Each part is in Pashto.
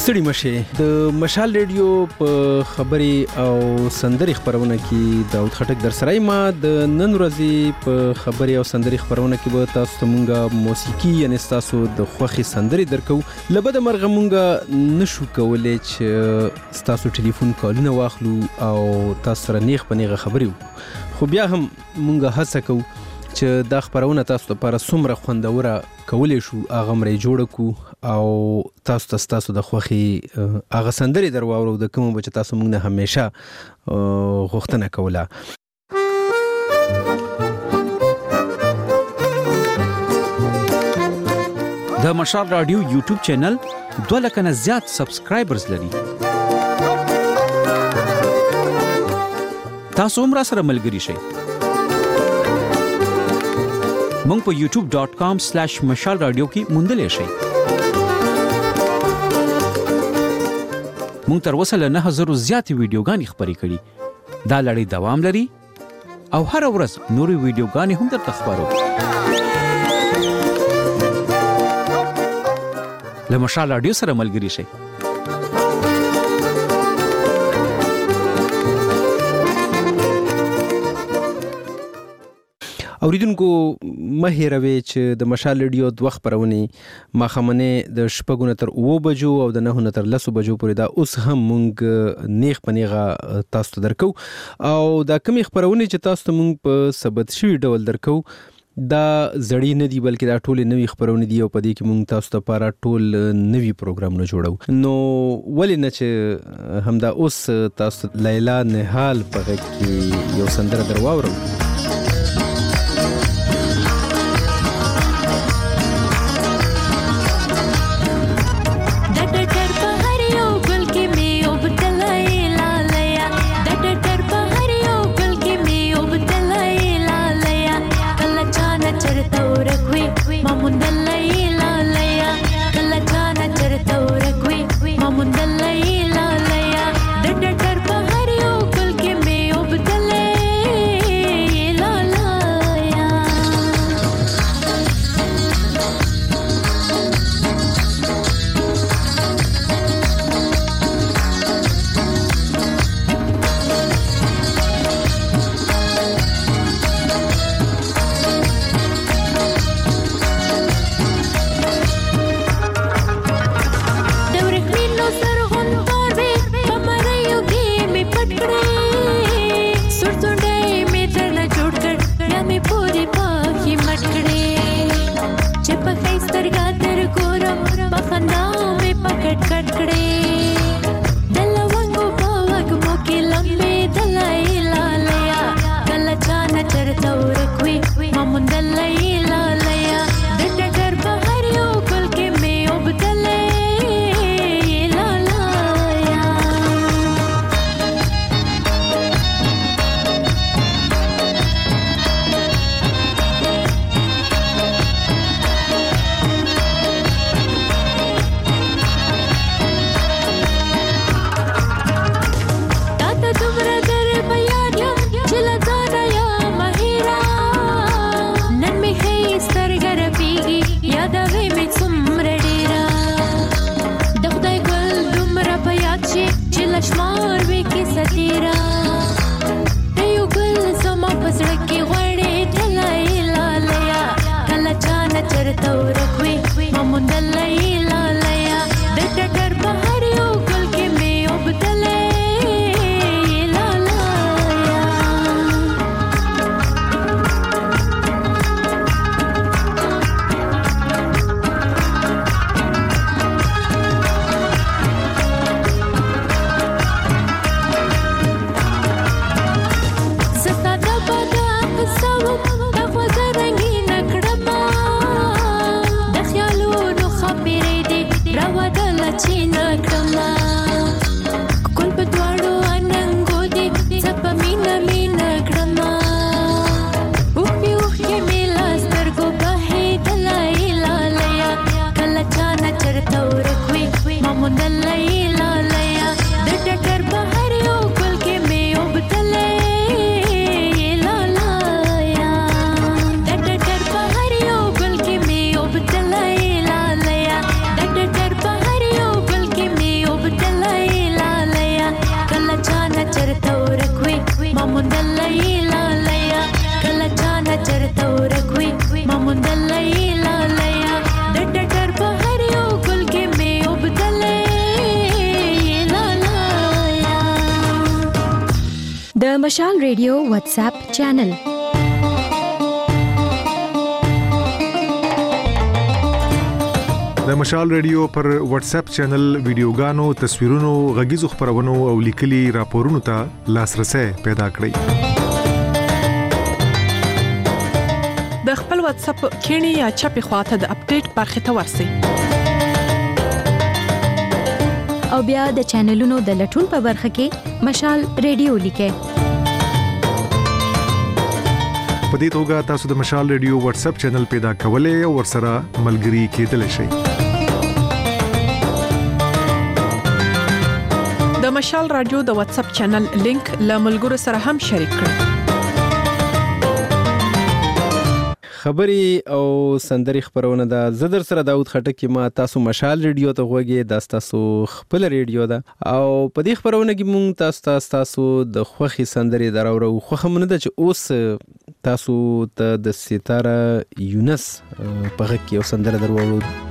ستړي مشه د مشال ریډیو په خبري او سندري خبرونه کې داود خټک در سره ما د نن ورځې په خبري او سندري خبرونه کې به تاسو ته مونږه موسیقي یعنی تاسو د خوخي سندري درکو لبد مرغه مونږه نشو کولای چې تاسو ټلیفون کالونه واخلو او تاسو سره نیغ پنیغه خبري خو بیا هم مونږه هڅه کوو چې دا خبرونه تاسو لپاره څومره خوندوره کولای شو هغه مری جوړ کو او تاسو د خوخي هغه سندري درواورو د کوم بچ تاسو موږ نه همیشه غوښتنه کوله د مشال رادیو یوټیوب چینل 2 لک نه زیات سبسکرایبرز لري تاسو هم را سره ملګری شئ مونږ په youtube.com/mashalradio کې موندلې شئ مونږ تر اوسه له 9000 زیاتې ویډیوګانې خبرې کړې دا لړۍ دوام لري او هر ورځ نورې ویډیوګانې هم درته خبرو له مشال رادیو سره ملګری شئ اوریدونکو مهیروي چې د مشال ریډیو د وخت پرونی ماخمنه د شپږونه تر 9 بجو او د 9 تر 10 بجو پورې دا اوس هم مونږ نیغ پنیغه تاسو درکو او دا کمی خبرونه چې تاسو مونږ په ثبت شوی ډول درکو دا زړی نه دی بلکې دا ټول نوې خبرونه دي او په دې کې مونږ تاسو ته لپاره ټول نوې پروګرامونه جوړو نو ولې نه چې همدا اوس تاسو لیلا نهال په کې یو سندره درواورو La مشال ریډیو واتس اپ چینل د مشال ریډیو پر واتس اپ چینل ویډیوګانو تصویرونو غږیزو خبرونو او لیکلي راپورونو ته لاسرسي پیدا کړئ د خپل واتس اپ کینی یا چپی خواته د اپډیټ برخه ته ورسئ او بیا د چینلونو د لټون په برخه کې مشال ریډیو لیکئ په دې توګه تاسو د مشال ریډیو واتس اپ چینل پیدا کولای او ورسره ملګري کېدلی شئ د مشال رادیو د واتس اپ چینل لینک له ملګرو سره هم شریک کړئ خبري او سندري خبرونه ده زدر سره داوود خټک ما تاسو مشال ریډیو ته وګورئ تاسو خپل ریډیو ده او په دې خبرونه کې مونږ تاسو د خوخي سندري دراوړو خوخه مونږ د چې اوس تاسو ته د ستاره یونس په غږ کې سندره دروړو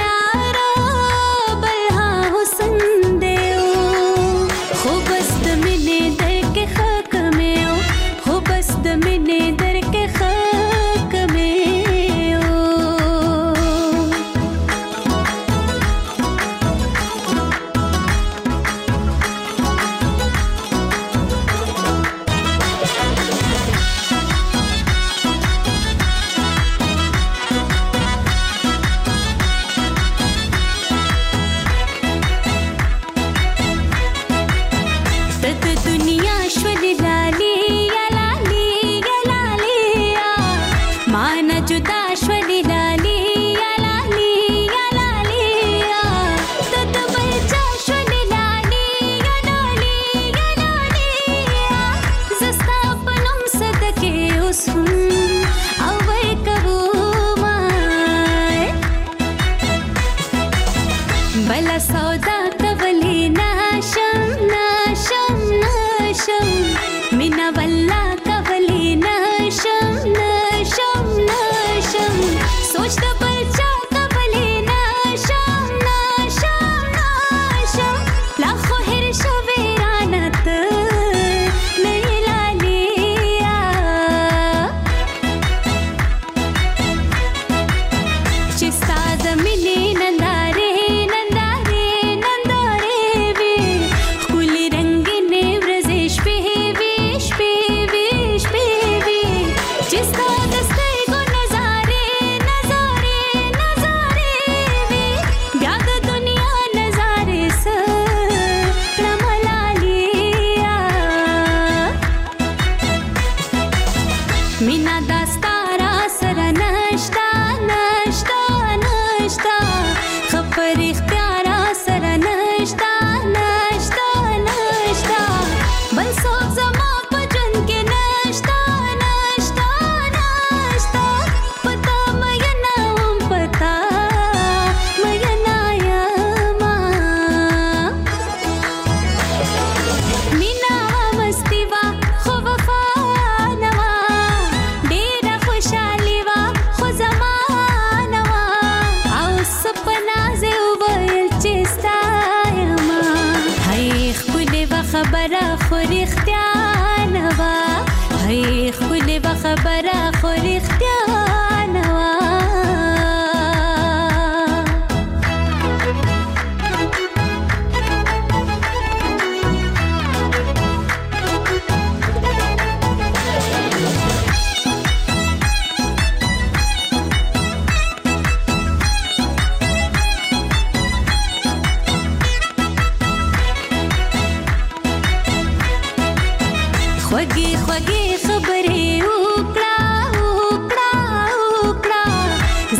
خوب است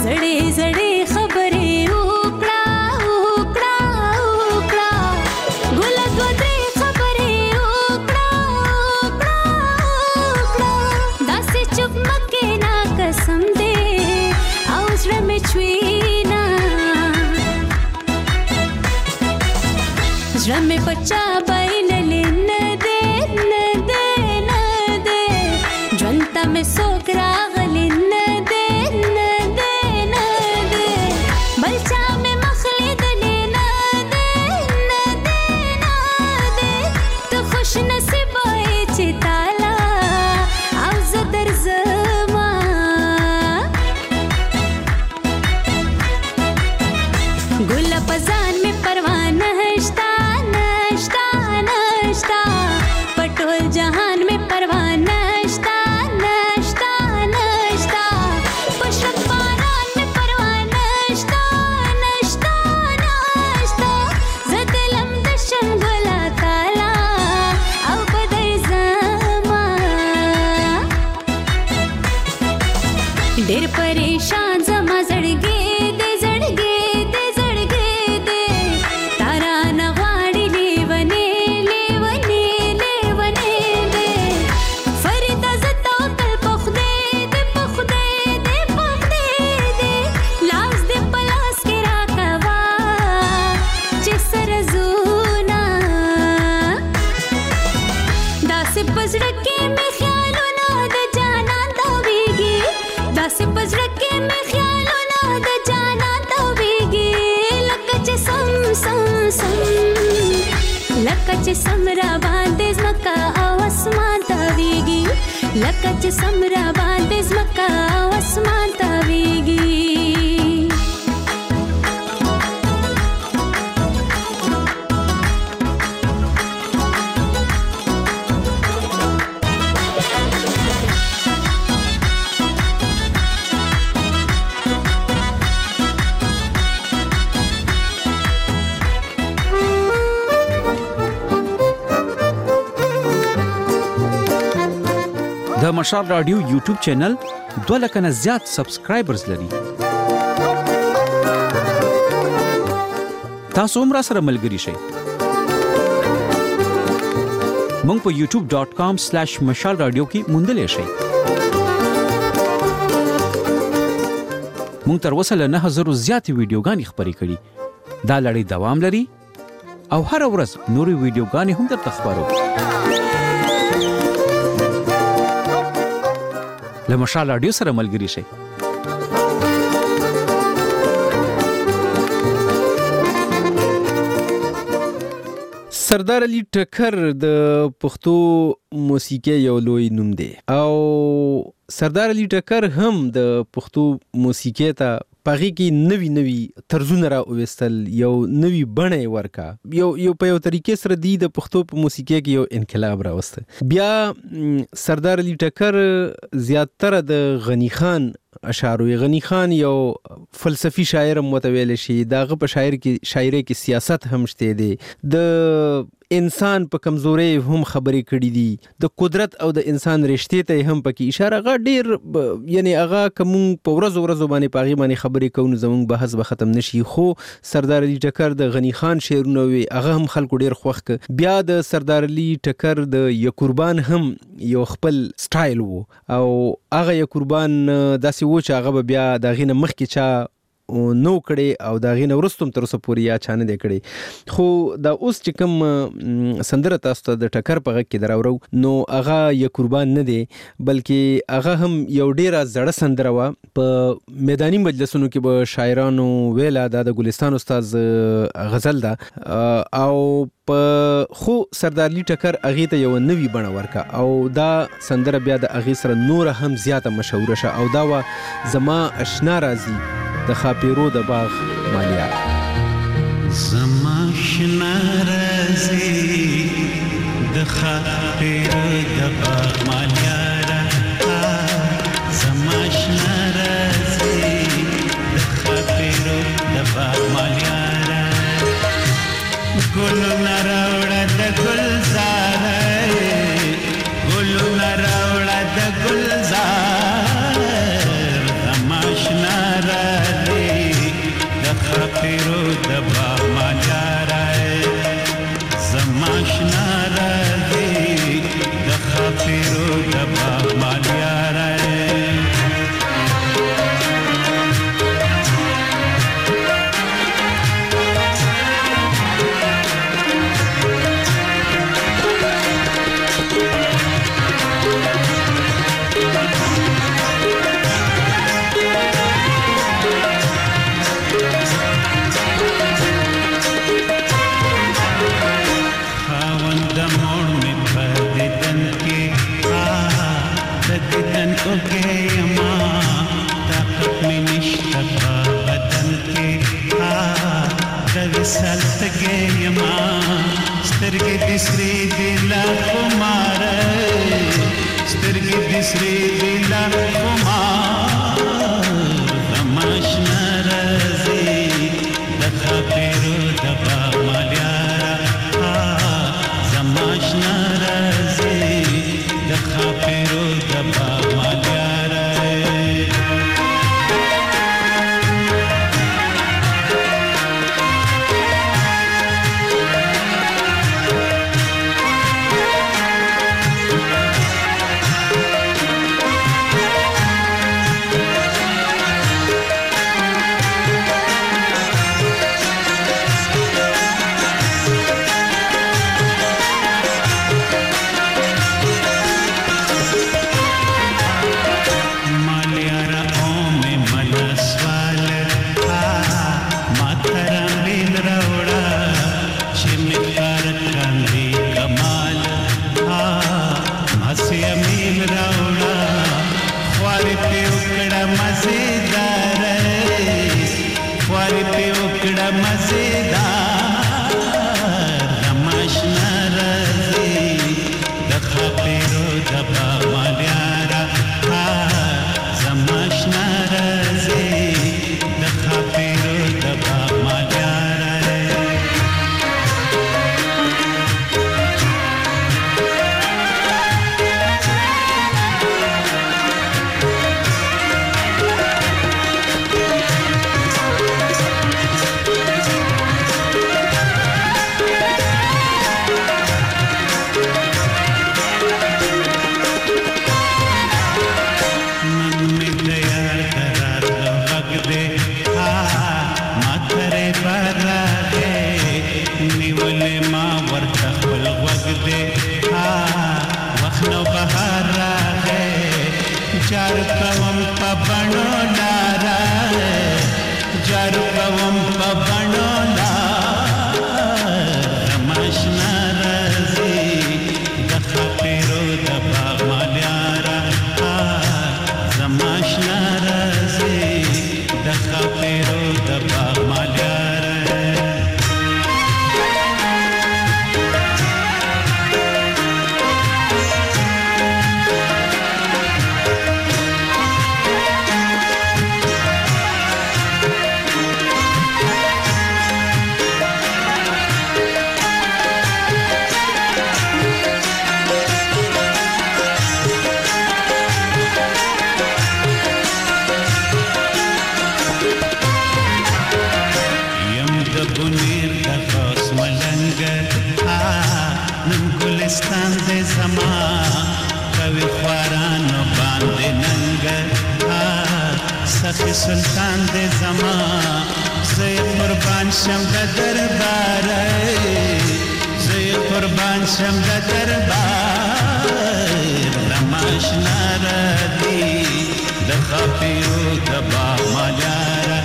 زړې زړې خبرې وکړه وکړه وکړه ګل دوه درې خبرې وکړه وکړه وکړه داسې چوپ مکې نه قسم دې او زړه مې چوينا زړه مې پچا بایللې نه دې نه دې نه دې ژوند ته مې څوک راغلی نه دې نه دې نه دې بل چا مې مخ لیدلی نه دې نه دې نه دې ته خوش نصیبه یې چې تاله او زه درځمه ګله په ځان مې پروا نشته نشته نشته په ټول جهان مې پروا نشته نشته نشته په شک باران مې پروا نشته نشته نشته زه دلم د شم ګله تاله او په درځمه ډېر پریشان زما زړګی دې زړګی دې زړګی دې تارا نه غواړي لیونې لیونې لیونې دې فریدا زه توکل په خدای دې په خدای دې په خدای دې لاس دې په لاس کې راکوه چې سره زونه داسې په زړه کې مې خیالونه د جانان تاویږي داسې په زړه کې مې خیالونه د جانان تاویږي لکه چې سم سم سم لکه چې سم را باندې ځمکه او اسمان تاویږي لکه چې سم را باندې ځمکه او اسمان تاویږي د مشال رادیو یوټیوب چینل 2 لک نه زیات سبسکرایبرز لري. تاسو هم را سره ملګري شئ. مونږ په youtube.com/mashalradio کې موندلې شئ. مونږ تر اوسه له 9000 زیاتې ویډیوګانې خپرې کړې. دا لړۍ دوام لري او هر ورځ نورې ویډیوګانې هم درته خپرو. له مشال رادیو سره ملګري شئ. سردار علي ټکر د پښتو موسیقي یو لوی نوم دی او سردار علي ټکر هم د پښتو موسیقي ته پغې کې نوي طرزونه را وستل یو نوي بڼه ورکا یو په یو طریقې سره د پښتو په موسیقي کې یو انقلاب راوسته. بیا سردار علي ټکر زیاتره د غنی خان اشعار غنی خان یو فلسفي شاعر متویل شي داغه په شاعری کې سیاست هم شته دی د انسان په کمزوري هم خبرې کړې دي د قدرت او د انسان رشتې ته هم پکې اشاره غا ډیر یعنی هغه کوم په ورځ باندې پاغي باندې خبرې کوو زموږ بحث به ختم نشي خو سردار علي ټکر د غنی خان شعرونه وي هغه هم خلکو ډیر خوښ بیا د سردار علي ټکر د یقربان هم یو خپل سټایل وو او هغه یقربان داسې و چې هغه بیا د غینه مخ کې چا نو کړي او دا غینه ورستم تر اوسه پورې یا چانه دی کړي خو دا اوس چې کوم سندره تاسو ته د ټکر په غږ کې دراورو نو هغه یقربان نه دی بلکې هغه هم یو ډیره زړه سندره و په میداني مجلسونو کې به شاعرانو ویلا د ګلستان استاد غزل دا او په خو سردار علي ټکر اغه ته یو نوی بڼه ورکا او دا سندره بیا د اغه سره نور هم زیاته مشهور شه او دا و زما آشنا راځي د خاپیرو د باغ مالیا زما آشنا راځي د خاپیرو د باغ مالیا زما آشنا راځي د خاپیرو د باغ مالیا ګلونه راوړه د ګلزار ګلونه راوړه د ګلزار زما آشنا راځي ستګې یما سترګې د سرې د لا خمار سترګې د سرې د لا خمار تماش ناراضي د خاطرو د باغمالیارا تماش ناراضي د خاطرو د باغمالیارا سلطان دے زمان زی قربان شم د دربار زی قربان شم د دربار نماش ناردی د خاطرو د باغمالیارا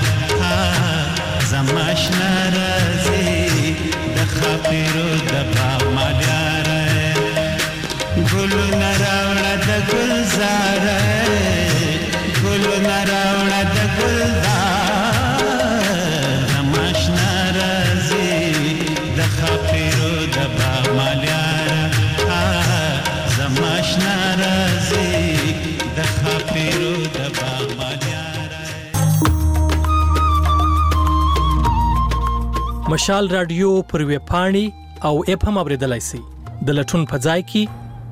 زماش ناردی د خاطرو د باغمالیارا گلو نراوړه د گلزار گلو نراوړه د ګلزار زماش ناراضي د خاطرو د باغمالیارا زماش ناراضي د خاطرو د باغمالیارا. مشال رادیو پر ویب پاڼې او اپ هم اوریدلای شئ د لټون په ځای کې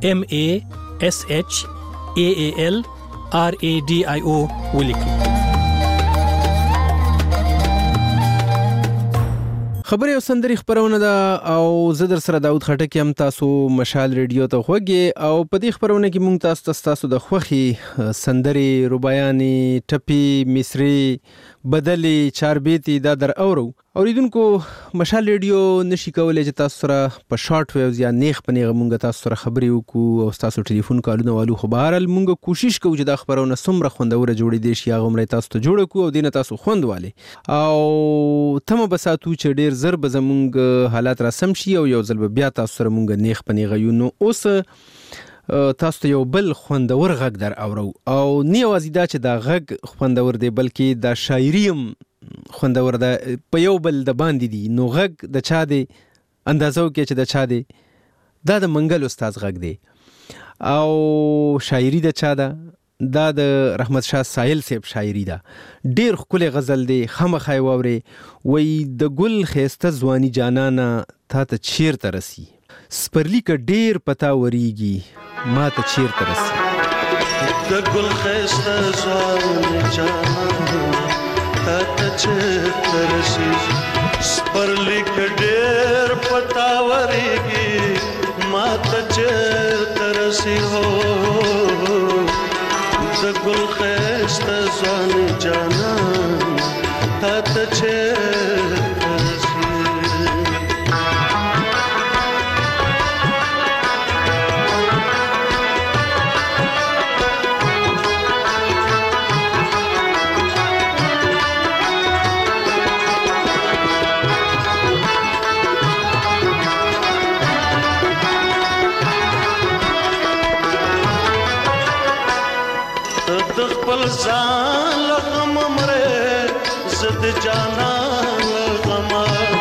MASHAAL RADIO ولیکئ. خبري او سندري خبرونه ده او زه در سره داود خټک هم تاسو مشال ریډیو ته خوږی او په دې خبرونه کې مونږ تاسو د خوخي سندري رباياني ټپي مصري بدلي چاربيتي دا در اوریدونکو مشال ریډیو نشي کولای چې تاسو سره په شارټ ویوز یا نیخ پنیغه مونږ تاسو سره خبري وکړو او تاسو ټلیفون کالونه والو خو بهرال مونږ کوشش کوو چې دا خبرونه سمره خوندوره جوړې دي شي هغه مری تاسو ته جوړ کو او دینه تاسو خوندواله او تم بساتو چې ډیر زر به زمونږ حالات را سم شي او یو ځل بیا تاسو سره مونږ نیخ پنیغه یو نو اوس تاسو ته یو بل خوندور غږ در اورو او نه یوازې دا چې دا غږ خوندور دی بلکې دا شاعریم خوندور ده په یو بل د باندې دي نو غږ د چا دی اندازو کې چې د چا دی دا د منګل استاد غږ دی او شاعری د چا ده دا د رحمت شاه ساحل صاحب شاعری ده ډیر ښکلی غزل دی خامخا واوري وای د ګل خيسته ځواني جانانا تا ته چیرته رسی سپرلی کا ډیر پتا وریږي ما ته چیرته رسی د ګل خيسته ځواني جانانا تا ته چیرته رسی سپرلی کا ډیر پتا وریږي ما ته چیرته رسی هو د ګل خيسته ځواني جانان تا ته چیرته رسی خپل ځان لغم مره زد جانا لغم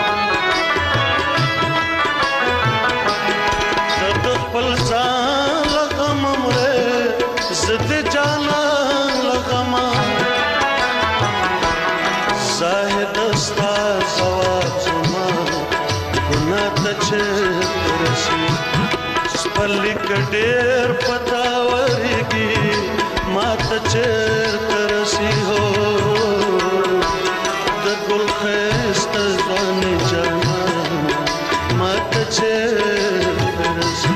خپل ځان لغم مره زد جانا لغم زاهد استا زواب زما ګنا ته چیرته رسی سپرلی کډیر پتا ورګي ما ته چیرته رسی هو د ګل خيسته ځواني جانان ما ته چیرته رسی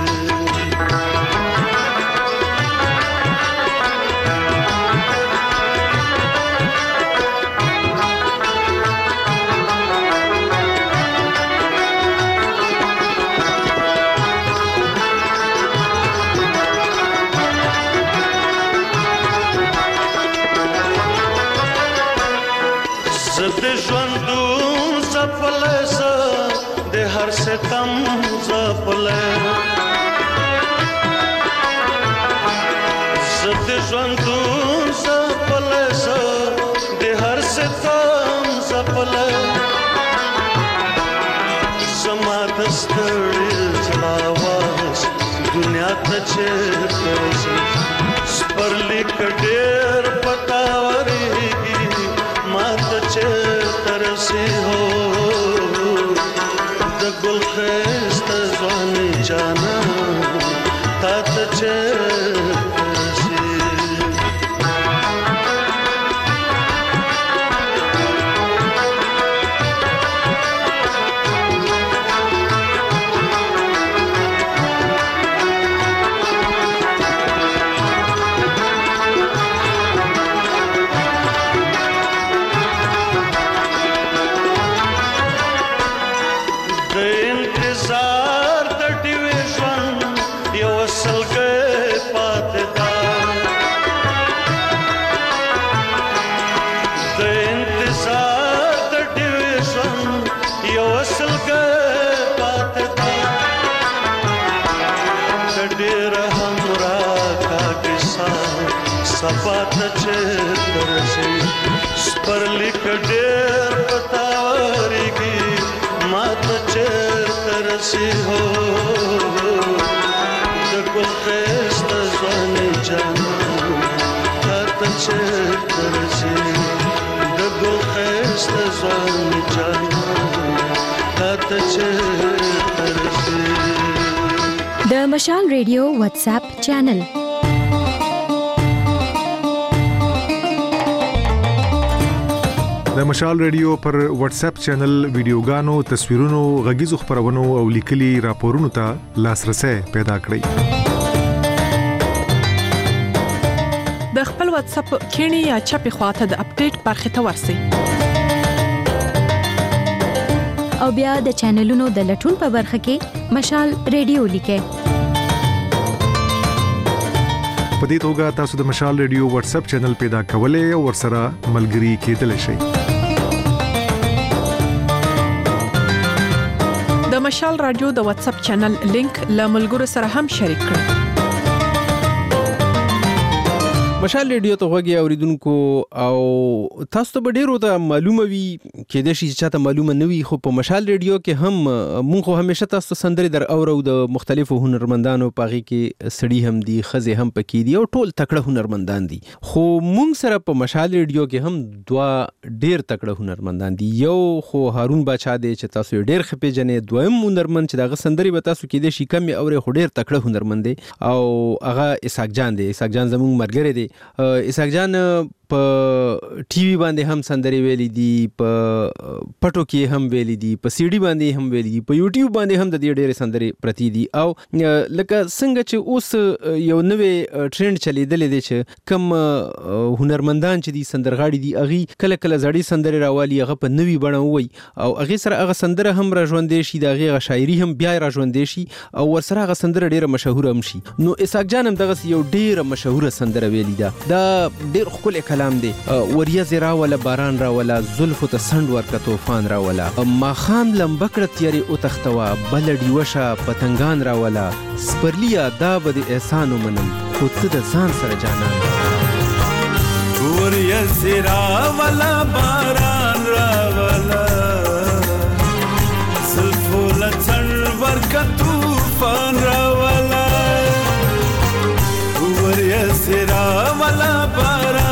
د ژوندون زپله زه د هر ستم زپله زه د ژوندون زپله زه د هر ستم زپله زما د ستړي زړه آواز دنیا ته چیرته رسی سپرلی که ډېر پتا ورېږي ما ته چیرته رسی هو د ګل خيسته ځواني جانان تا ته چیرته رسی सफा ته چیرته رسی سپرلی که ډېر پتا ورېږي ما ته چیرته رسی هو د ګل خيسته ځواني جانان تا ته چیرته رسی د ګل خيسته ځواني جانان تا ته چیرته رسی د مشال ریډیو واتس اپ چینل د مشال ریډیو پر واتس اپ چینل ویډیوګانو تصویرونو غږیزو خبرونو او لیکلي راپورونو ته لاسرسي پیدا کړئ د خپل واتس اپ کینی یا چپی خواته د اپډیټ برخه ته ورسی او بیا د چینلونو د لټون په برخه کې مشال ریډیو لیکه په دې توګه تاسو د مشال ریډیو واتس اپ چینل پیدا کولای او ورسره ملګري کېدلی شئ د مشال رادیو د واتس اپ چینل لینک له ملګرو سره هم شریک کړئ مشال ریډیو ته غوږی اوریدونکو او تاسو ته ډیرو ته معلومه وي کې د شي چې ته معلومه نه وي خو په مشال ریډیو کې هم مونږ همیشه تاسو سندري در اورو د مختلفو هنرمندانو پاغي کې سړي هم دي خزه هم پکې دي او ټول تکړه هنرمندان دي خو مونږ سره په مشال ریډیو کې هم دوا ډیر تکړه هنرمندان دي یو خو هارون بچا دی چې تاسو ډیر خپې جنې دویم هنرمند چې دغه سندري به تاسو کې د شي کم اوري خو ډیر تکړه هنرمند دي او هغه اسحاق جان دی اسحاق جان زموږ مرګره دی اسحاق جان په ټي وي باندې هم سندري ویلي دي په پټو کې هم ویلي دي په سي ډي باندې هم ویلي دي په یوټیوب باندې هم د دې ډېرې سندري پرتی دي او لکه څنګه چې اوس یو نوې ټرند چلیدل دي چې کم هنرمندان چې دي سندرغاړي دي اغي کله کله زړی سندري راوالي هغه په نوې بڼه وای او اغه سره هغه سندره هم راژوندې شي دغه شاعري هم بیا راژوندې شي او ورسره هغه سندره ډېره مشهور هم شي نو اسحاق جان هم دغه یو ډېره مشهور سندره ویلي ده دا ډېر خپل کلام دی وریا زرا ولا باران را ولا زلف ته سند ورکه طوفان را ولا ما خام لمبکړه تیری او تختوا بلډي وشا پتنګان را ولا سپرلیا دا بد احسان منم خو ته د ځان سره جانان وریا زرا ولا باران را ولا زلف له سند ورکه طوفان را ولا وریا زرا ولا باران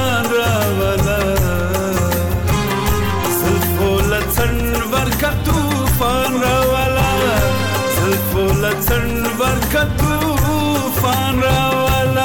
طوفان راولا زلفو لچن ورکا طوفان راولا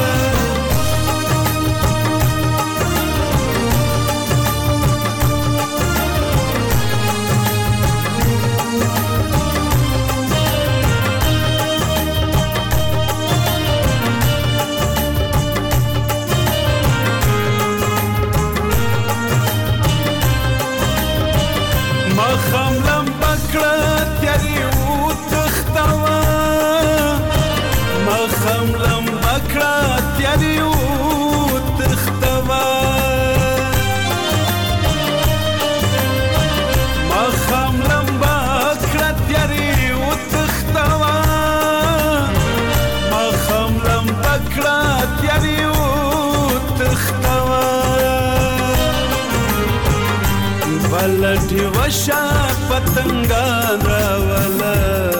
بلټي وشا پتنګان راولا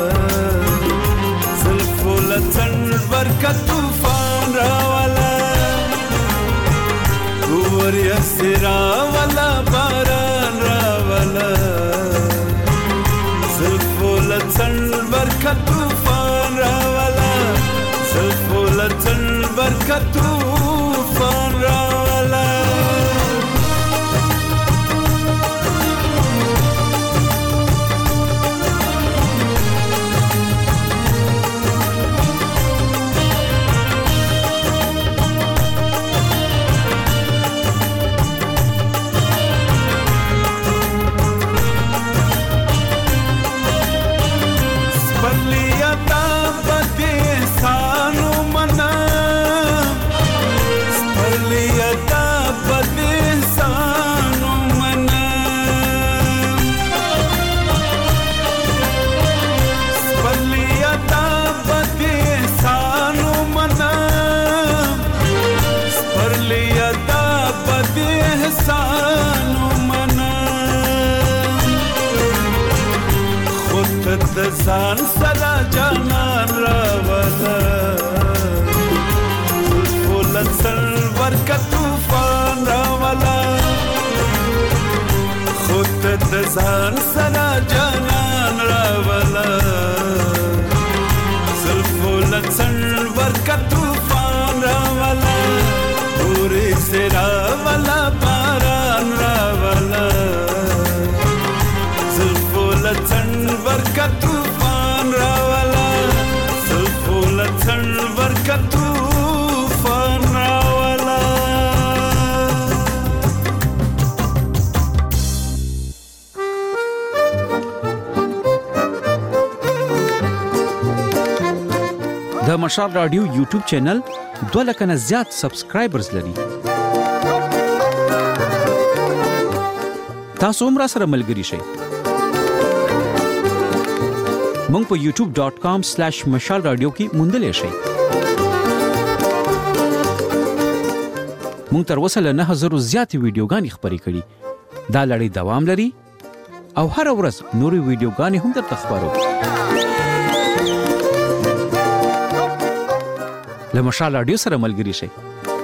زلفو لچن ورکا طوفان راولا وریا سرا ولا باران راولا زلفو لچن ورکا طوفان راولا زلفو لچن ورکا طوفان راولا ځان سره جانان راولا فول سر ورکا طوفان راولا خود د ځان سره جانان راولا فول سر ورکا طوفان راولا پوری سرا والا باران راولا فول سر ورکا طوفان راولا زلفو لچن ورکا طوفان راولا د مشال رادیو یوټیوب چینل 2 لک نه زیات سبسکرایبرز لري تاسو هم را سره ملګری شئ مونږ په youtube.com/mashalradio کې موندلې شئ مونږ تر اوسه له 9000 زیاتې ویډیوګانې خپرې کړي. دا لړۍ دوام لري او هر ورځ نورې ویډیوګانې هم درته خپرو. له مشال رادیو سره ملګري شئ.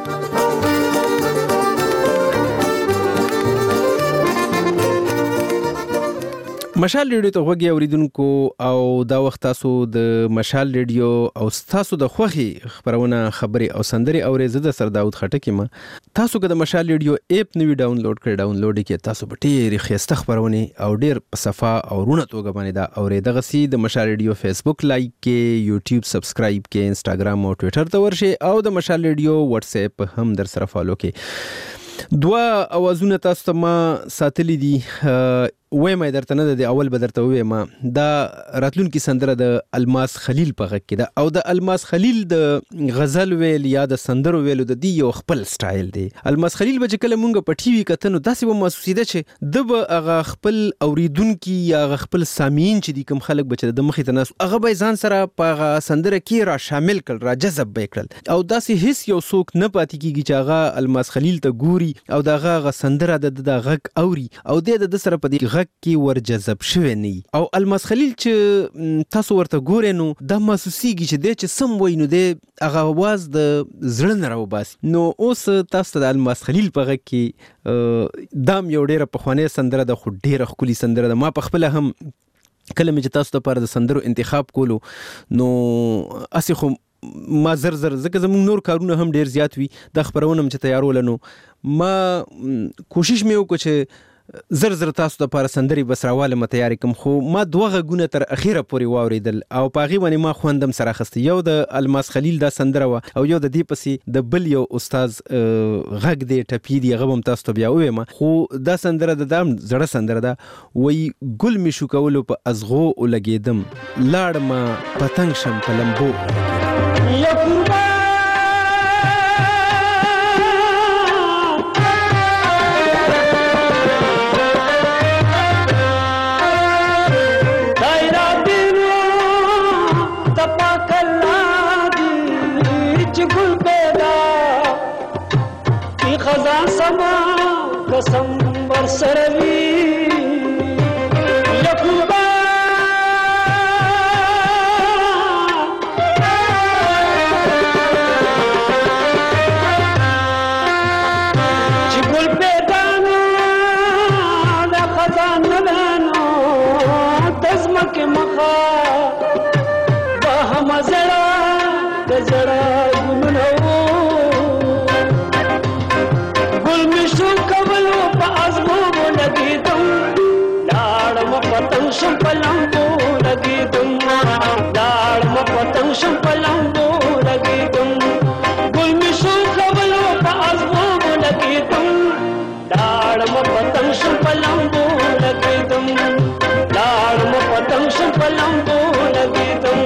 مشال ریډیو ته غوږی اوریدونکو او دا وخت تاسو د مشال ریډیو او تاسو د خوخي خبرونه خبري او سندري اورې زده سر داود خټکی ما تاسو که د مشال ریډیو اپ نوی ډاونلوډ کړئ ډاونلوډ کې تاسو به ډېر خسته خبرونه او ډېر په صفه او رونه توګه باندې دا اورې دغه سي د مشال ریډیو فیسبوک لایک کې یوټیوب سبسکرایب کې انستګرام او ټوئیټر ته ورشي او د مشال ریډیو واتس اپ هم در سره فالو کې. دوا اوازونه تاسو ته ما ساتلې دي وې مې درته نه د اول به درته وې ما دا راتلونکي سندره د الماس خلیل په غږ کې ده او د الماس خلیل د غزل ویل یا د سندرو ویلو د دی یو خپل سټایل دی. الماس خلیل به کله مونږ په ټي وي کتنو داسې به محسوسیده چې د به هغه خپل اوریدونکي یا خپل سامعین چې دي کوم خلک بچ د مخې ته ناس هغه به ځان سره په سندره کې را شامل کړ را جذب به کړل او داسې هیڅ یو څوک نه پاتې کیږي چې هغه الماس خلیل ته ګوري او دغه سندره د غږ اوري او د سره په دې غږ کې ور جذب شوی نه او الماس خلیل چې تاسو ورته ګورئ نو دا محسوسیږي چې د چې سم وای نو د هغه आवाज د زړه نه راوباسي. نو اوس تاسو د الماس خلیل په غږ کې دام یو ډیره پخوانۍ سندره د خو ډیره ښکلي سندره ده. ما په خپل هم کله چې تاسو ته پر د سندرو انتخاب کولو نو اسی خو ما زر ځکه زموږ نور کارونه هم ډیر زیات وي د خبرونه چې تیارول نو ما کوشش مې وکړ چې زر تاسو ته پر سندري بسراواله متیار کوم خو ما دوه غونه تر اخیره پورې واوریدل او پاغي باندې ما خوندم سره خسته یو د الماس خلیل دا سندره و او یو د دې پسې د بل یو استاد غږ دې ټپی دی غوم تاسو ته بیا وې ما خو دا سندره د دام زړه سندره ده وای ګل می شو کولو په ازغو ولګیدم لاړ ما پتنګ شم په لمبو یا قربان خزان سما قسم برسروي یقوبا چې ګل پیدانو دا خزان نلانو تزمک مخا به مزړه د زړه ګلونو پتنګ شم پلنګو لګیدم داړ م پتنګ شم پلنګو لګیدم ګل می شو کولو په ازغو لګیدم داړ م پتنګ شم پلنګو لګیدم داړ م پتنګ شم پلنګو لګیدم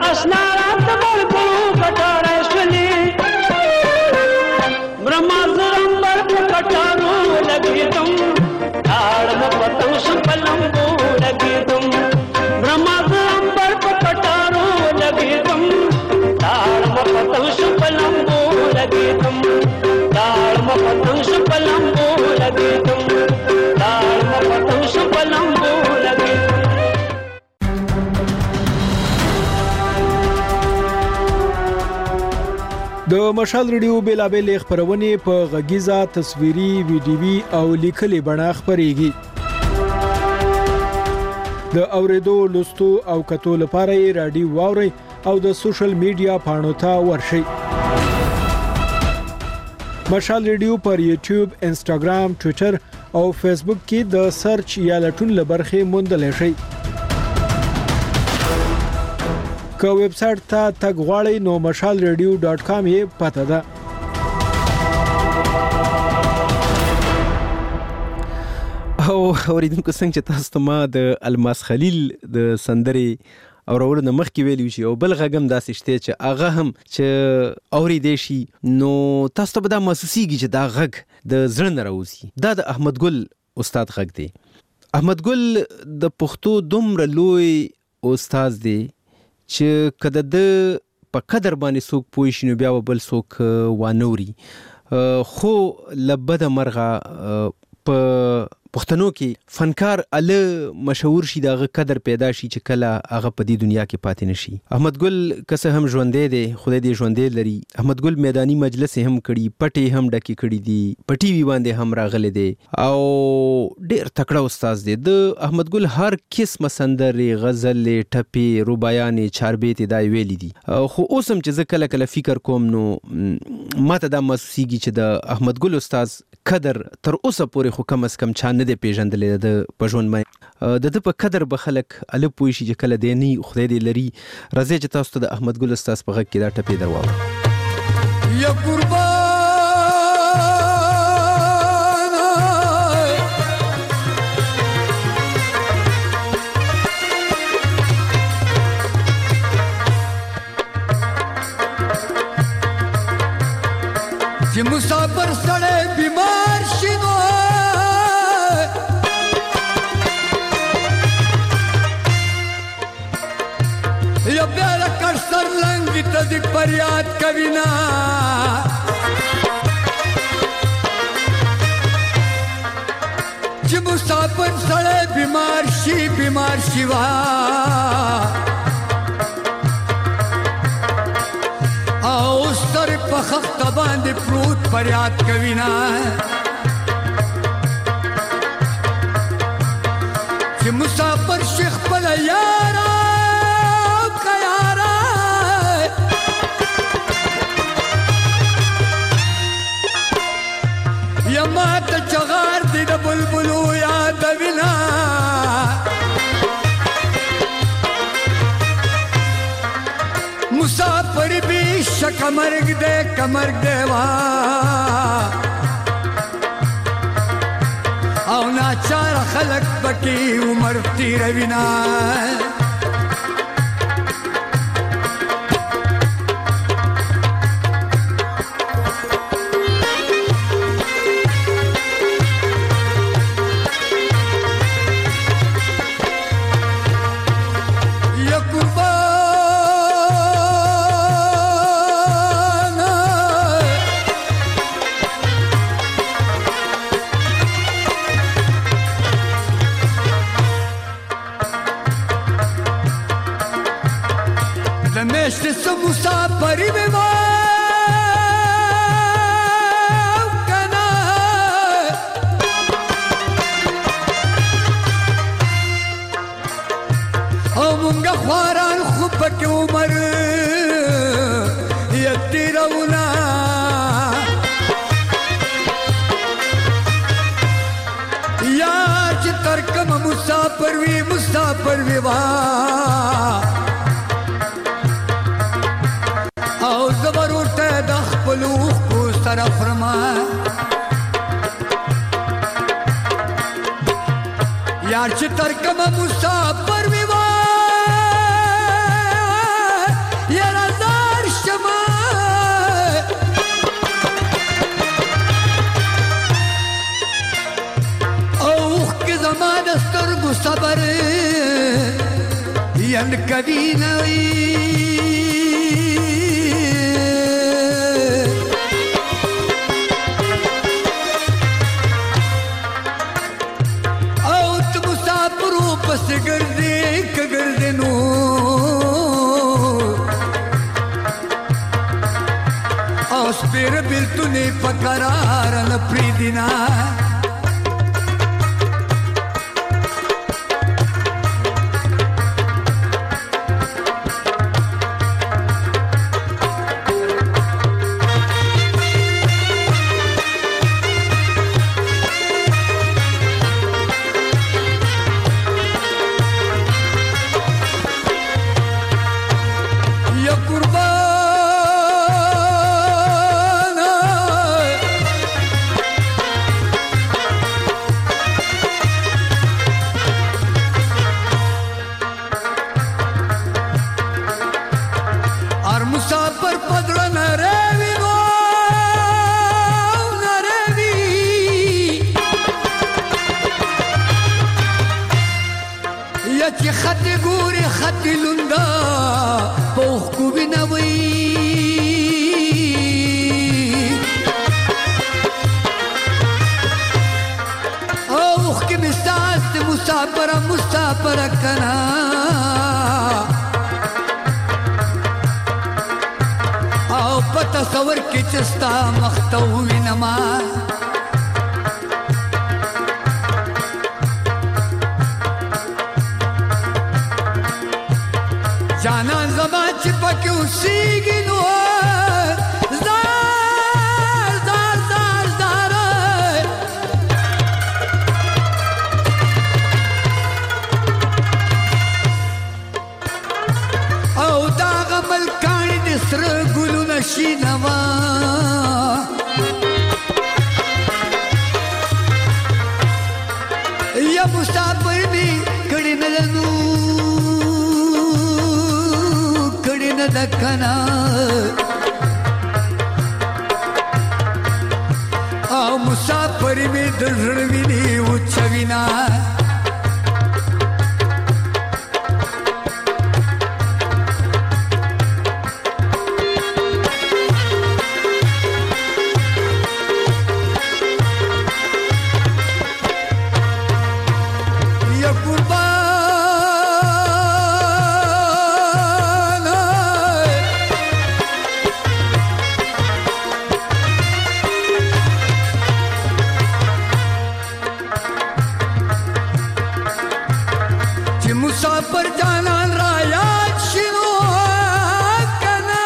اسنارات بلبلو کټاره شولې برما زرمبر په کټارو لګېدم تاړ مو پتنګ شم په لمبو لګېدم برما زرمبر په کټارو لګېدم تاړ مو پتنګ شم په لمبو لګېدم تاړ مو پتنګ شم په لمبو لګېدم تاړ مو پتنګ شم په لمبو لګېدم. د مشال ریډیو بیلابل خبرونه په غږیزه تصویري ویډیوي او لیکلي بڼه خبريږي. د اوریدو لوستو او کتو لپاره رادیو واوري او د سوشل میډیا پاڼو ته ورشي. مشال ریډیو پر یوټیوب، انسټاګرام، ټوئیټر او فیسبوک کې د سرچ یا لټون لبرخه موندل شي. که ویب سټ ته تګ غواړئ نو mashalradio.com یې پته ده. او اوریدونکو څنګه چې تاسو ته ما د الماس خلیل د سندري او اورول نه مخ کې ویلی شي او بل غږم داسې شته چې هغه هم چې اوریدې شي نو تاسو ته به دا محسوسيږي چې دا غږ د زړه نه راوځي. دا د احمد ګل استاد غږ دی. احمد ګل د پښتو دومره لوی استاد دی چې کله د په قدر باندې څوک پوه شي نو بیا بل څوک وانوري. خو لبد مرغه په پښتنو کې فنکار ال مشهور شي دغه قدر پیدا شي چې کله هغه په دې دنیا کې پاتې نشي. احمد ګل کسه هم ژوندې دی، خدای دې ژوندې لري. احمد ګل میداني مجلس هم کړي، پټي هم ډکی کړي دي، پټي وی باندې هم راغلي دي او ډېر تکړه استاد دی. د احمد ګل هر قسم سندرې، غزل، ټپي، ربايانې، چاربیت دای ویلي دي. خو اوسم چې زه کله کله فکر کوم نو ماته دا محسوسيږي چې د احمد ګل استاد قدر تر اوسه پورې خو کم از کم چا نه دی پیژندلې د پژوند مې د په قدر به خلک ال پوي شي چې کله دی نه خدای دې لري. راځي چې تاسو ته د احمد ګل استاد په غږ کې دا ټپي درواو. یا قربان چې مسافر سره بیمار شینو یا بیا کر سر لنګ ته د فریاد کوي نا چې مسافر سره بیمار شي وا او سر په خخت باندې پروت فریاد کوي نا چې مسافر شیخ بل یارا کیارا یما ته چغار دې د بلبلو یاد وینا مسافر بھی کمرگ دے وا او ناچار خلق بکی عمر تیر وینا دمشق سے مسافری میں کنا او منگا خواران خوب کی عمر یتی رونا یا چی ترکم مسافر وی وا او زبر ورته د خپل خو سره فرما یار چې تر کوم مسافر وی وا لنډ کوي نه وي او ته مسافرو پس ګرځې که ګرځې نو او سپېر بېلتونې په قرار نه پرېږدي نه چې خط ګوري خط لوندا پوخ کو بنوي اوخ کې مستاس مسافر کنا او پتا تصور کې چستا مختوي نما جانان زما چې پکې اوسېږي نو زار او دا غمل کاڼي د سره ګلونه شینوا یا مسافر می کړي نه لنو دکنا او مسافر می دزړویني او چوینا مسافر جانان را یاد شنو کنا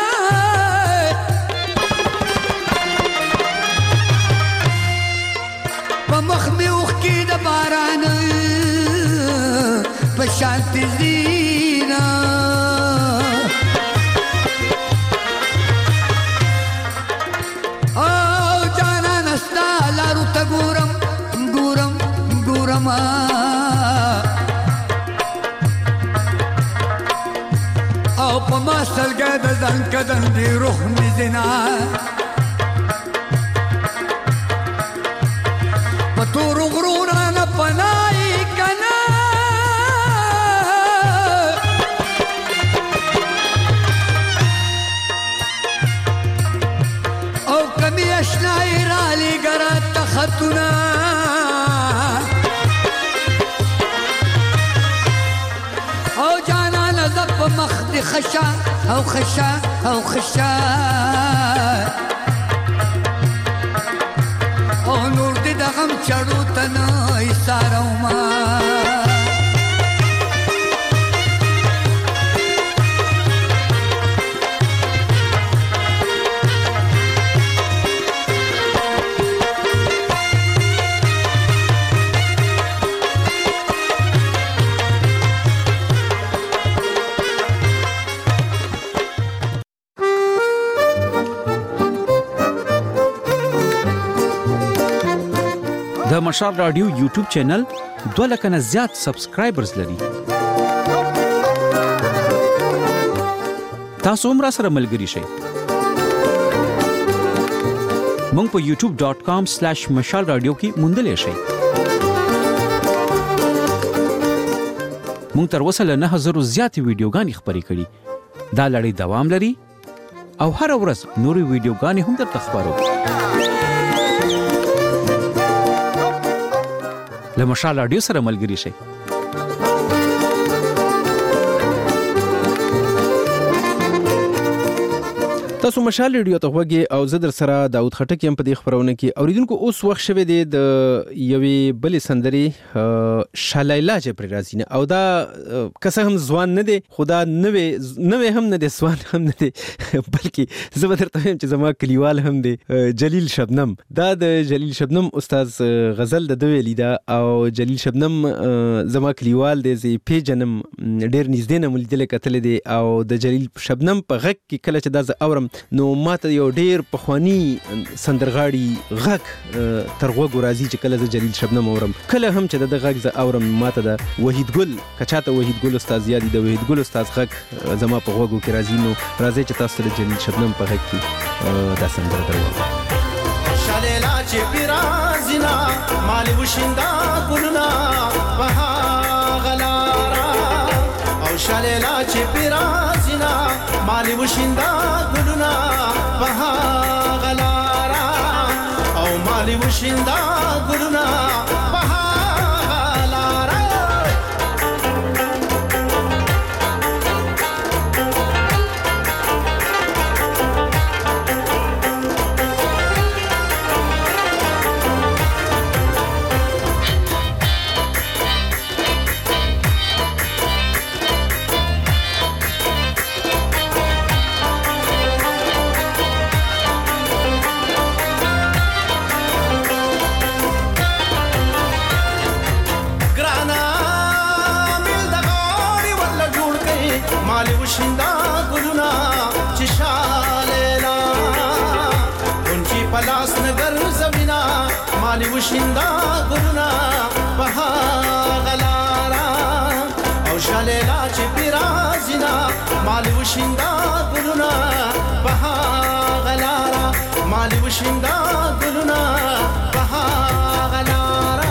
په مخ مې اوښکې د باران په شانتې زینا او جانان ستا لارو ته ګورم او په ما سلګه د ځان کدن دی روح می زنا په تور غرونه نه پنای کنا او کمی اشنای را لګرا تختونه او جانان زپ مخ دی خشا او خشا او نور دی د غم چړو تنه ایثارو ما د مشال رادیو یوټیوب چینل 2 لک نه زیات سبسکرایبرز لري. تاسو هم را سره ملګري شئ. مونږ په youtube.com/mashalradio کې موندلی شئ. مونږ تر اوسه له 9000 زیاتې ویډیوګانې خپرې کړي. دا لړۍ دوام لري او هر ورځ نورې ویډیوګانې هم درته خپرو. له مشال رادیو سره ملګري شئ. تاسو مشال ریډیو ته وګورئ او زه در سره داود خټک يم په دې خبرونه کې. اوریدونکو اوس وخت شوه دی د یوې بلې سندري شالیلا چې پر راځي نه او دا کسه هم ځوان نه دی خدا نوې هم نه دی ځوان هم نه دی بلکې زه به درته وایم چې زما کلیوال هم دی جلیل شبنم. دا د جلیل شبنم استاد غزل د دوی لیدا او جلیل شبنم زما کلیوال دی زی پیجنم ډیر نږدې نه ملګری کتل دی او د جلیل شبنم په غږ کې کله چې دا ز اورم نو ماته یو ډیر پخوانی سندرغاړي غږ تر غوږ راځي چې کله د جلیل شبنم اورم. کله هم چې د غږ ز اورم ماته د وحید ګل کچاته وحید ګل استاد یادي د وحید ګل استاد غږ زما په غوږو کې راځي. نو راځي چې تاسو د جلیل شبنم په غږ کې دا سندره درو. شالیلا چې پیرازینا مال وشیندا ګلنا په غلارا او شالیلا چې پیرازینا مال وشیندا ګلنا په غلارا او مال وشیندا ګلنا په غلارا. وشیندا ګلونا چې شالیلا اونچی پلاس نګر زمینا مالی وشیندا ګلونا په غلارا او شالیلا چې پیرازینا مالی وشیندا ګلونا په غلارا مالی وشیندا ګلونا په غلارا.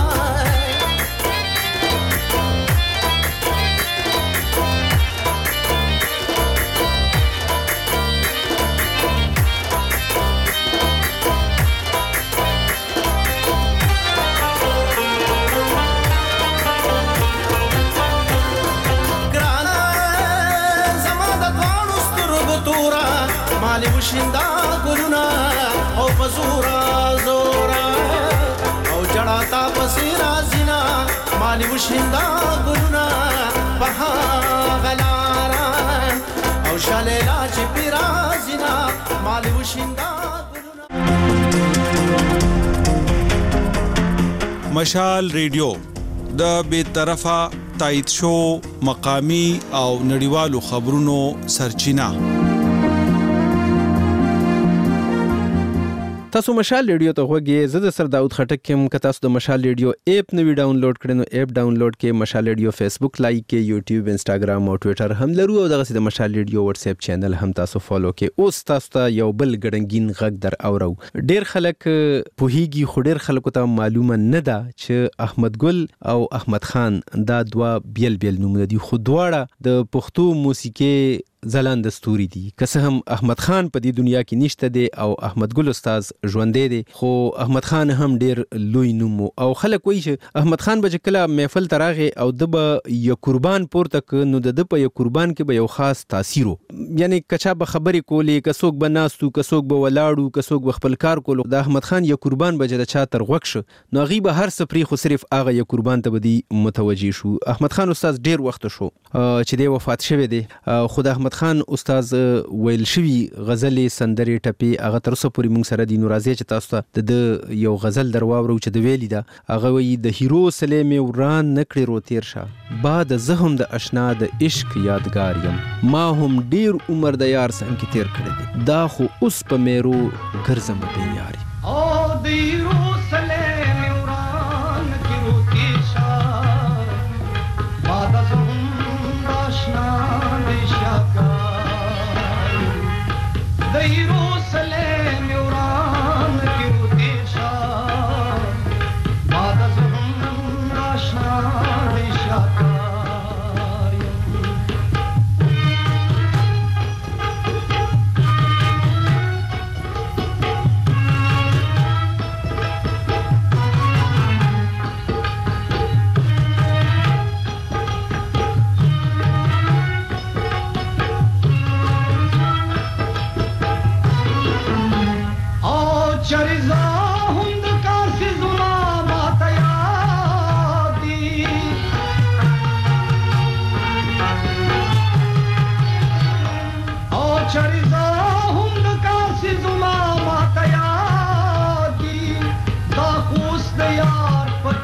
مالی وشیندا ګلونا او پزورا زورا او جړاتا پسیرا زینا مالی وشیندا ګلونا په غلارا او شالیلا چې پیرا زینا مالی وشیندا ګلونا. مشال ریډیو د بے طرفه تایید شو مقامی او نړیوالو خبرونو سرچینه. تاسو مشال ریډیو ته وګورئ. زه د سر داود خټک کوم که تاسو د مشال ریډیو اپ نوی ډاونلوډ کړئ نو اپ ډاونلوډ کې مشال ریډیو فیسبوک لایک کې یوټیوب انستګرام او ټوئیټر هم لرو او دغه د مشال ریډیو واتس اپ چینل هم تاسو فالو کې. اوس تاسو ته یو بل ګډنګین غږ در اورو. ډیر خلک پوهیږي خو ډیر خلکو ته معلومه نه ده چې احمد ګل او احمد خان دا دوا بیل نومونه دي خو دواړه د پښتو موسیقي ځلان دستوري دي. که څه هم احمد خان په دې دنیا کې نشته دی او احمد ګل استاد ژوندې دی خو احمد خان هم ډیر لوی نوم او خلک وایي چې احمد خان به کله محفل تراغه او د به یو قربان پورته ک نو د په یو قربان کې به یو خاص تاثیر یعنی کچا به خبرې کولې کڅوک به ناستو کڅوک به ولاړو کڅوک به خپل کار کولو. د احمد خان یو قربان به د چا تر وښ نو غي به هر سپری خو صرف هغه یو قربان ته بدی متوجي شو. احمد خان استاد ډیر وخت شو چې دی وفات شوی دی. خدای احمد خان استاد ویل شوی غزلې سندرې ټپي هغه تر اوسه پورې موږ سره دی. نو راځي چې تاسو ته د یو غزل درواورو چې د ویلی دا هغه وی د هیرو سلیم وران نکړي رو تیر شه بعد زهم د اشنا د عشق یادګار یم ما هم ډیر عمر د یار څنګه کې تیر کړی دا خو اوس په میرو ګرځم به یاري او د هیرو سلیم وران نکړي رو تیر شه بعد زهم د اشنا Jerusalem Iran ki rudisha Bad az hum rashna dishaka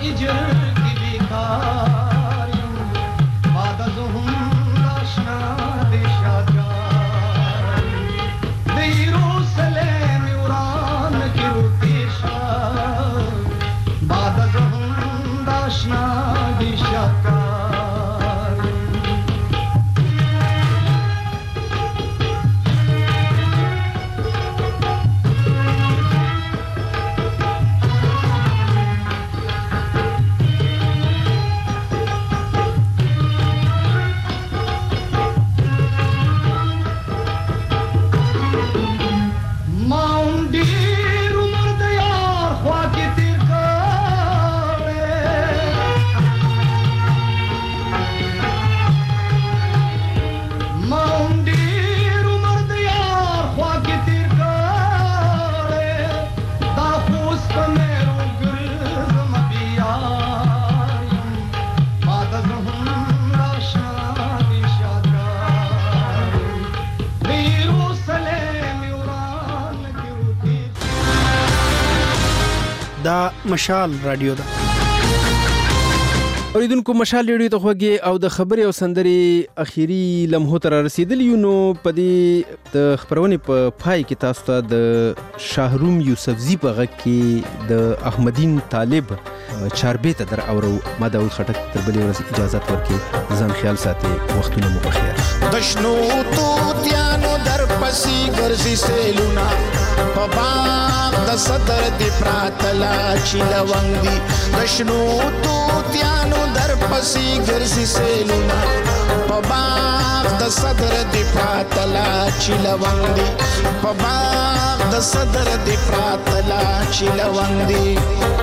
دا مشال رادیو ده. اوریدونکو مشال ریډیو ته خوږی او د خبري او سندري اخیری لمحو تر رسیدلی نو په دې د خبرونې په پای کې تاسو ته د شاهروم یوسفزی په غږ کې د احمدین طالب چاربې ته در اورو. ما داود خټک تر بلې ورځې اجازه ورکړي. ځان خیال ساتي. وختونه مو بخیر. دشنو توتیانو در پسې ګرځي سیلونه په باغ د صدر دی پراتلا چې لونګ دی. دشنو توتیانو در پسې ګرځي سیلونه په باغ د صدر دی پراتلا چې لونګ دی. په باغ د صدر دی پراتلا چې لونګ دی.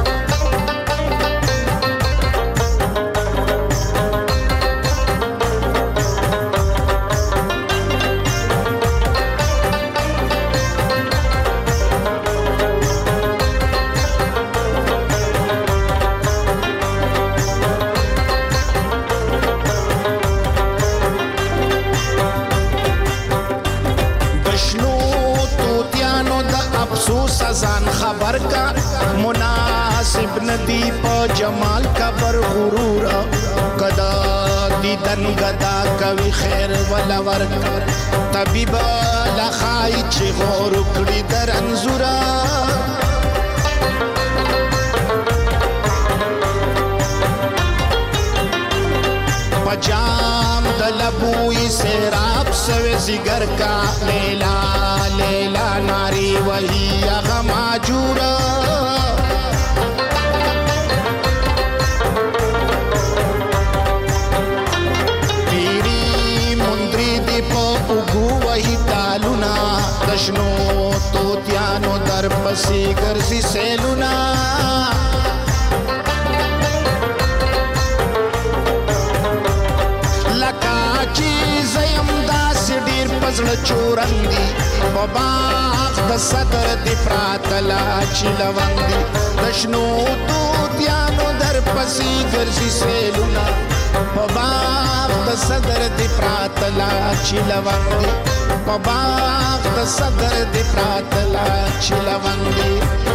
ځان خبر کا مناسب ندی په جمال کا بر غرور گدا دیدن گدا کوي خیر ولا ور طبيب لخای چې غور کړی در انزورا پجام دلبوی سیراب سوی زگر کا لیلا لیلا ناری وہی اغما جورا پیری مندری دی پا اگو وہی تالونا دشنو توتیانو در پسی گرزی سیلونا پزړه چورندي په باغ د صدر دی پراتلا چې لونګ دی. د شنو توتیانو در پسې ګرځي سیلونه په باغ د صدر دی پراتلا چې لونګ دی. په باغ د صدر دی پراتلا چې لونګ دی.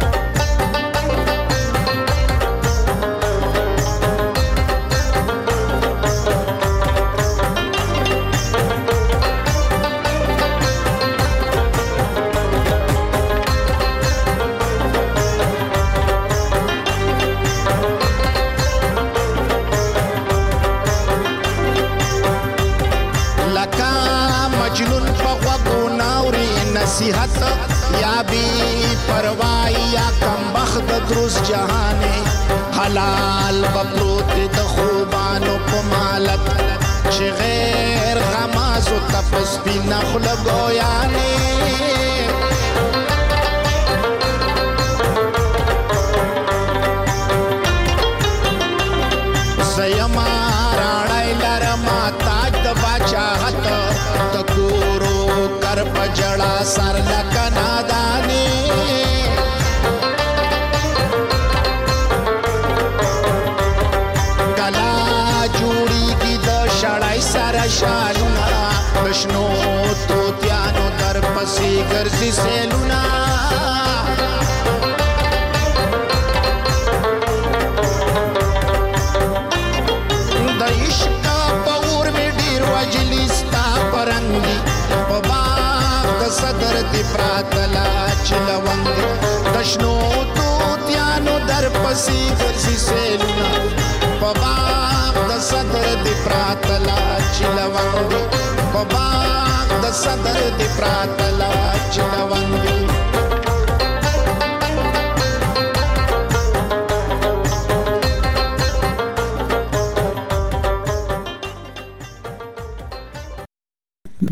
نصیحت یا بی پروائی یا کم بخت دروس جہانے حلال بپروت د خوبانو پمالت چه غیر غمازو تپس پی نخل گویانے زیما راڑای لرما تاج د باچاہت تکورو کر پجڑا سر لکا نادانے کلا جوڑی کی دا شڑائی سر شالونا بشنو توتیانو در پسی گرزی سیلونا صدر دی پراتلا چلوند دشنو توتیانو در پسی ګرځي سیلونه په باغ د صدر دی پراتلا چلوند په باغ د صدر دی پراتلا چلوند